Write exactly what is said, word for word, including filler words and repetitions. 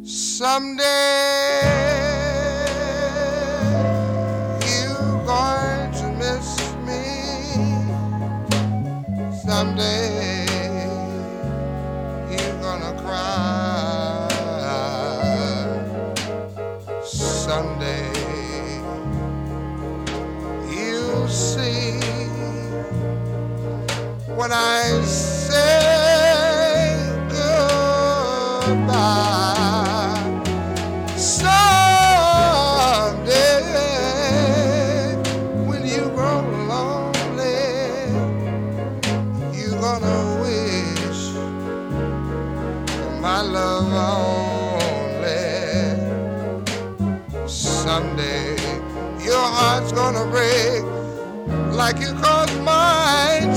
Someday you're going to miss me. Someday you're gonna cry. Someday you'll see when I say goodbye. Someday when you grow lonely, you're gonna wish for my love only. Someday your heart's gonna break like you caused mine